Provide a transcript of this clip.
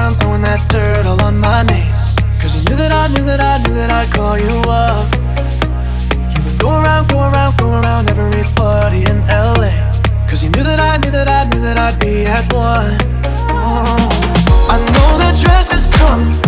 around throwing that dirt all on my name. Cause you knew that I knew that I knew that I'd call you up. You would go around, go around, go around every party in LA. Cause you knew that I knew that I knew that I'd be at one. Oh. I know the dress is coming,